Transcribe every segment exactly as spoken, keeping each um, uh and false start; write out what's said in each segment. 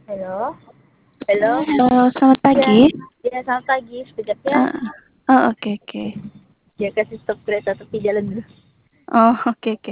Halo? Ya, Halo? halo, selamat Iya, pagi. iya selamat pagi. Sekejap ya. Ah, oh, oke oke. Dia kasih stop kereta tapi jalan dulu. Oh, oke oke.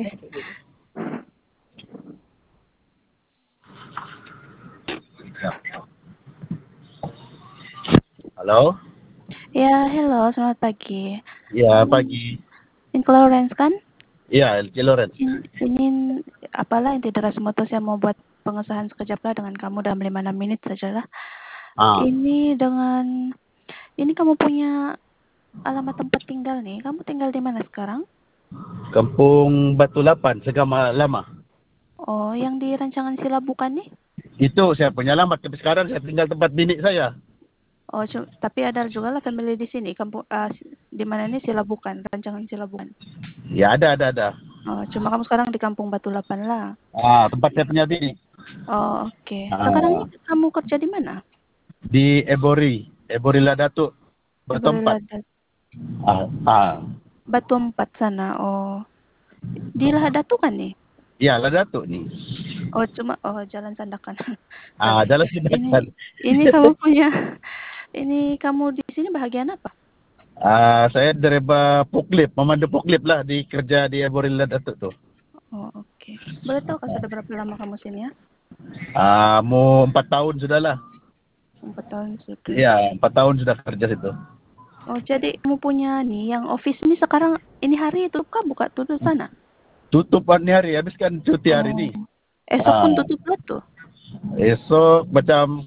Halo? Ya, halo, selamat pagi. Ya, Ini pagi. in Lawrence kan? Iya, L C Lawrence. In, ini apalah inti dari motor saya mau buat pengesahan sekejap lah dengan kamu dalam lima enam menit sajalah. Ah, Ini dengan ini kamu punya alamat tempat tinggal nih. Kamu tinggal di mana sekarang? Kampung Batu Lapan, Segama Lama. Oh, yang di Rancangan Sila bukan nih? Itu saya punya alamat, tapi sekarang saya tinggal tempat bini saya. Oh, cu- tapi ada juga lah family di sini. Kampung ah, di mana ini Sila bukan, Rancangan Sila bukan. Ya, ada, ada, ada. Oh, cuma kamu sekarang di Kampung Batu Lapan lah. Ah, tempat saya punya bini. Oh, oke. Okay. Sekarang Ah, ini kamu kerja di mana? di Ebori. Ebori Ladatuk. Batu Empat. Ladat. Ah, ah. Batu Empat sana. Oh. Di Lahadatu kan nih? Ya, Ladatuk nih. Oh, cuma oh Jalan Sandakan. Ah, jalan ini tindakan. ini kamu punya ini kamu di sini bahagian apa? Ah, saya driver forklift, memandu forklift lah di kerja di Ebori Ladatuk tuh. Oh, oke. Okay. Boleh tahu kan sudah berapa lama kamu sini ya? Ah, mau empat tahun sudah lah. Empat tahun sudah. Iya, empat tahun sudah kerja situ. Oh, jadi kamu punya nih yang office ini sekarang ini hari itu kah buka tutup sana? Tutup hari hari, habis kan cuti hari Oh. ini. Esok pun Ah, tutup lah tuh. esok macam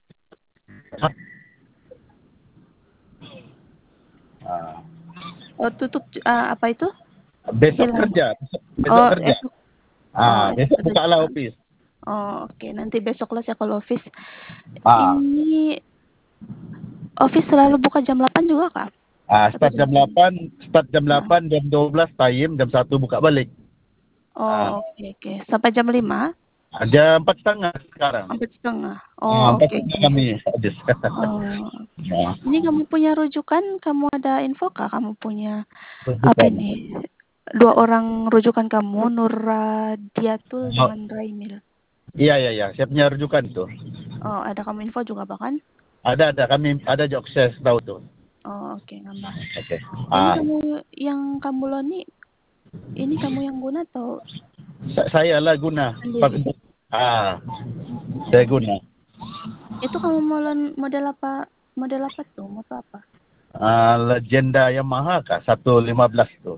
ah, Oh, tutup uh, apa itu? besok Silang. kerja, besok, besok Oh, kerja. esok. Oh, Ah, besok esok buka lah kerja. office. Oh, oke. Okay. Nanti besok lah saya kalau office. Ah, Ini office selalu buka jam delapan juga kah? ah Atau start jam delapan, start jam Nah. delapan, jam dua belas time, jam satu buka balik. Ah, Oh, oke okay, oke. Okay. Sampai jam lima? jam empat setengah sekarang. Empat setengah. Ah, Oh, empat oke. Okay, setengah okay. kami habis. Oh. Nah, Ini kamu punya rujukan? Kamu ada info kah? Kamu punya apa bukan. ini? Dua orang rujukan kamu, Nuradiatul Oh, dengan Raimil. iya iya iya, saya punya rujukan itu. Oh, ada kamu info juga bahkan? Ada ada kami ada jok saya tahu tuh. Oh, oke, okay, ngambah. Oke. Okay. Ini Ah, kamu yang kamu loni, ini kamu yang guna atau saya lah guna. sendiri? Ah, saya guna. Itu kamu model model apa? Model apa tuh? Motor apa? Uh, legenda Yamaha kah? seratus lima belas tuh.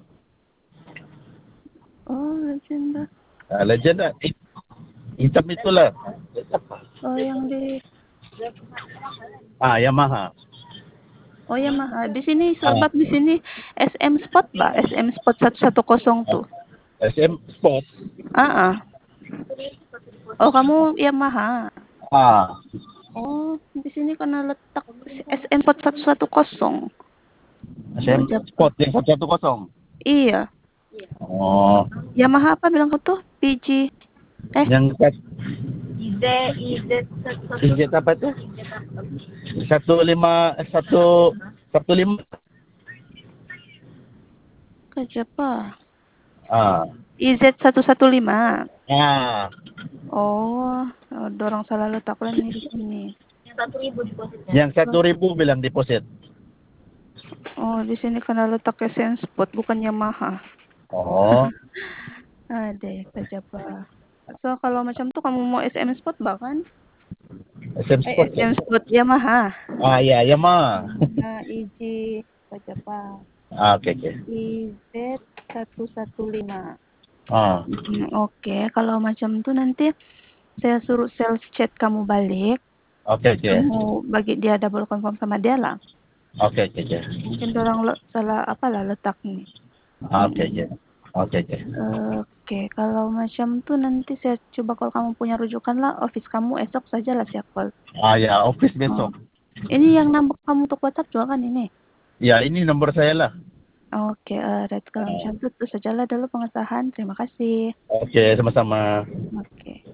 Oh, legenda. Uh, legenda hitam itulah. Oh, yang di Ah, Yamaha. Oh, Yamaha. Di sini Ah, sebab di sini S M Sport, Mbak. S M Sport seratus sepuluh tuh. S M Sport. Ah, ah. Oh, kamu Yamaha. Ah. Oh, di sini karena letak S M Sport seratus sepuluh. S M Oh, Sport yang seratus sepuluh. iya. Oh. Yamaha apa bilang kau tuh? P G. Eh, Yang I Z I Z I Z apa itu? Satu lima satu satu lima. kerja apa? Ah. I Z seratus lima belas. Ah. Oh, dorong salah letak lah nih di sini. Yang satu ribu deposit. Yang satu ribu bilang deposit. Oh, di sini karena letak S M Sport bukan Yamaha. Oh. Ada kerja apa? So kalau macam tuh kamu mau S M Sport bahkan? S M Sport. Eh, S M Sport Yamaha. Ah ya, Yamaha. Nah, I J kerja apa? Ah, oke okay, oke. Okay. I Z seratus lima belas. Ah. Hmm, oke, okay. Kalau macam tuh nanti saya suruh sales chat kamu balik. Oke okay, oke. Okay. Kamu bagi dia double confirm sama dia lah. Oke okay, oke okay, oke. Okay. Mungkin orang le- salah apalah letak nih. Ah, oke okay, oke. Okay. Oke okay, oke. Okay. Oke, okay. Kalau macam tuh nanti saya coba kalau kamu punya rujukan lah office kamu esok saja lah saya call. Ah ya, office besok. Oh. Ini yang nambah kamu untuk WhatsApp juga kan ini? Ya, ini nomor saya lah. Oke, okay, alright. Kalau macam itu sajalah dulu pengesahan. Terima kasih. Oke, okay, sama-sama. Oke. Okay.